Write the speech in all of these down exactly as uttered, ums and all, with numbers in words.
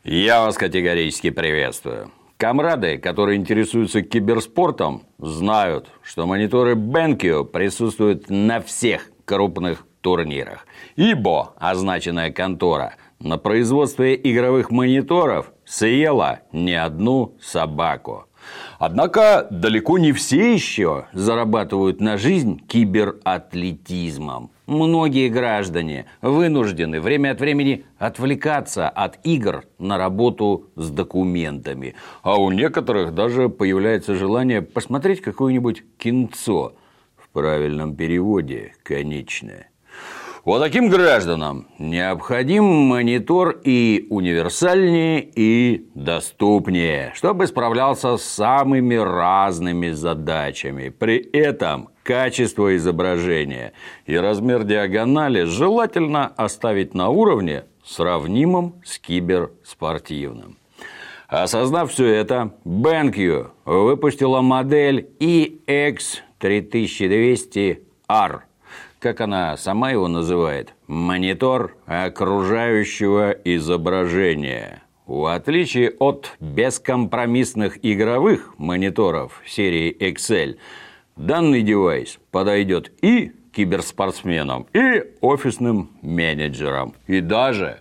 Я вас категорически приветствую. Комрады, которые интересуются киберспортом, знают, что мониторы BenQ присутствуют на всех крупных турнирах. Ибо означенная контора на производстве игровых мониторов съела не одну собаку. Однако далеко не все еще зарабатывают на жизнь кибератлетизмом. Многие граждане вынуждены время от времени отвлекаться от игр на работу с документами. А у некоторых даже появляется желание посмотреть какое-нибудь кинцо. В правильном переводе, конечно. Вот таким гражданам необходим монитор и универсальнее, и доступнее, чтобы справлялся с самыми разными задачами. При этом качество изображения и размер диагонали желательно оставить на уровне, сравнимом с киберспортивным. Осознав все это, BenQ выпустила модель и икс три тысячи двести ар. Как она сама его называет, монитор окружающего изображения. В отличие от бескомпромиссных игровых мониторов серии икс эль, данный девайс подойдет и киберспортсменам, и офисным менеджерам, и даже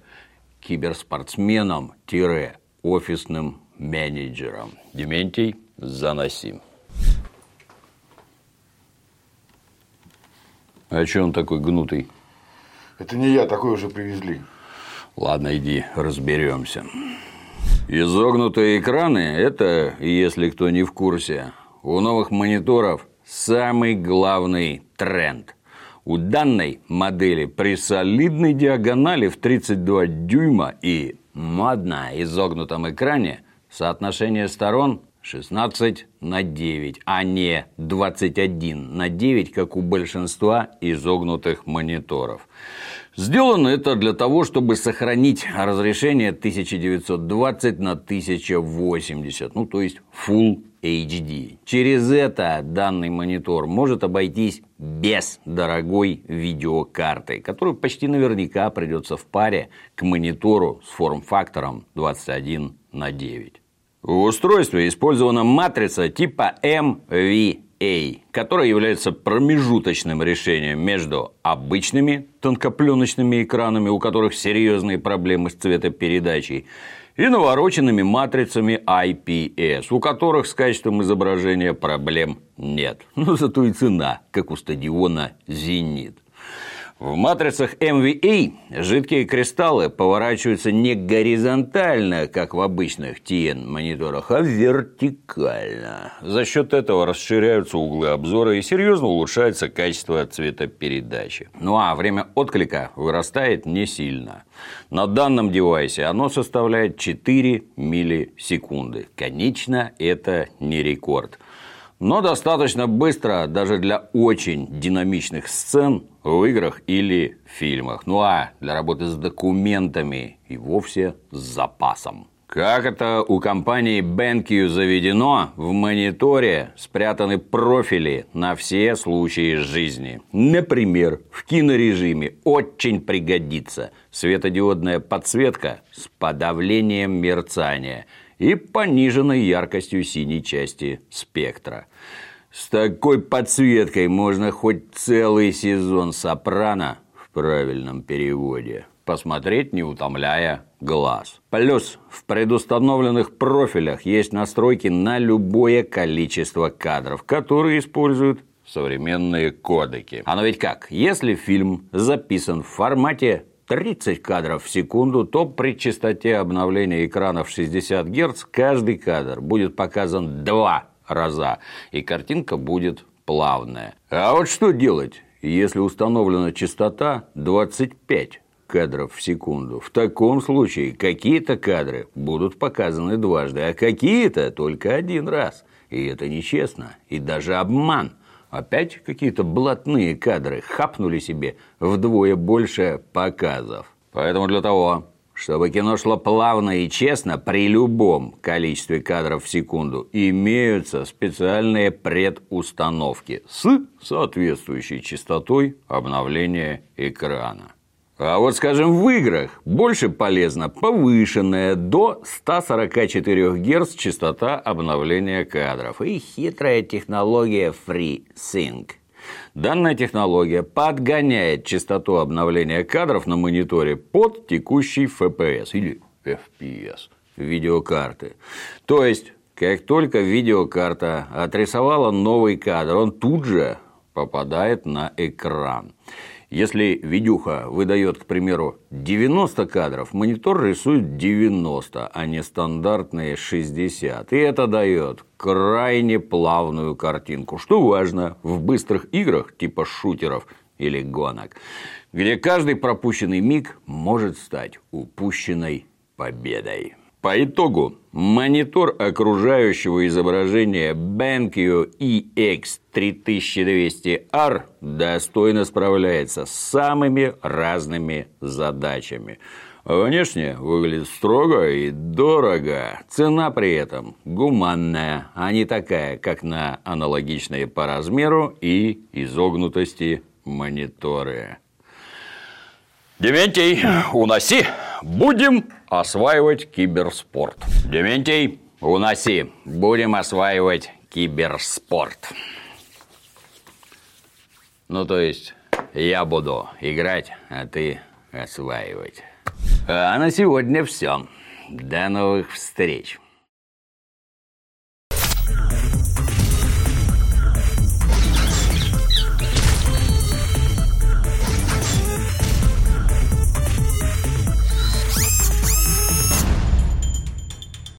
киберспортсменам-офисным менеджерам. Дементий, заноси. А че он такой гнутый? Это не я, такой уже привезли. Ладно, иди, разберемся. Изогнутые экраны – это, если кто не в курсе, у новых мониторов самый главный тренд. У данной модели при солидной диагонали в тридцать два дюйма и модно изогнутом экране соотношение сторон шестнадцать на девять, а не двадцать один на девять, как у большинства изогнутых мониторов. Сделано это для того, чтобы сохранить разрешение тысяча девятьсот двадцать на тысяча восемьдесят, ну то есть Full эйч ди. Через это данный монитор может обойтись без дорогой видеокарты, которую почти наверняка придется в паре к монитору с форм-фактором двадцать один на девять. В устройстве использована матрица типа эм ви эй, которая является промежуточным решением между обычными тонкопленочными экранами, у которых серьезные проблемы с цветопередачей, и навороченными матрицами ай пи эс, у которых с качеством изображения проблем нет. Но зато и цена, как у стадиона «Зенит». В матрицах эм ви эй жидкие кристаллы поворачиваются не горизонтально, как в обычных ти эн-мониторах, а вертикально. За счет этого расширяются углы обзора и серьезно улучшается качество цветопередачи. Ну а время отклика вырастает не сильно. На данном девайсе оно составляет четыре миллисекунды. Конечно, это не рекорд. Но достаточно быстро даже для очень динамичных сцен в играх или фильмах. Ну а для работы с документами и вовсе с запасом. Как это у компании BenQ заведено, в мониторе спрятаны профили на все случаи жизни. Например, в кинорежиме очень пригодится светодиодная подсветка с подавлением мерцания и пониженной яркостью синей части спектра. С такой подсветкой можно хоть целый сезон «Сопрано» в правильном переводе посмотреть, не утомляя глаз. Плюс в предустановленных профилях есть настройки на любое количество кадров, которые используют современные кодеки. Оно ведь как? Если фильм записан в формате тридцать кадров в секунду, то при частоте обновления экрана в шестьдесят герц каждый кадр будет показан два раза, и картинка будет плавная. А вот что делать, если установлена частота двадцать пять кадров в секунду? В таком случае какие-то кадры будут показаны дважды, а какие-то только один раз. И это нечестно, и даже обман. Опять какие-то блатные кадры хапнули себе вдвое больше показов. Поэтому для того, чтобы кино шло плавно и честно при любом количестве кадров в секунду, имеются специальные предустановки с соответствующей частотой обновления экрана. А вот, скажем, в играх больше полезна повышенная до ста сорока четырёх герц частота обновления кадров и хитрая технология FreeSync. Данная технология подгоняет частоту обновления кадров на мониторе под текущий эф пи эс или эф пи эс видеокарты. То есть, как только видеокарта отрисовала новый кадр, он тут же попадает на экран. Если видюха выдает, к примеру, девяносто кадров, монитор рисует девяносто, а не стандартные шестьдесят. И это дает крайне плавную картинку, что важно в быстрых играх типа шутеров или гонок, где каждый пропущенный миг может стать упущенной победой. По итогу, монитор окружающего изображения BenQ и икс три тысячи двести ар достойно справляется с самыми разными задачами. Внешне выглядит строго и дорого. Цена при этом гуманная, а не такая, как на аналогичные по размеру и изогнутости мониторы. Дементий, уноси! Будем осваивать киберспорт. Дементий, уноси! Будем осваивать киберспорт. Ну, то есть, я буду играть, а ты осваивать. А на сегодня все. До новых встреч.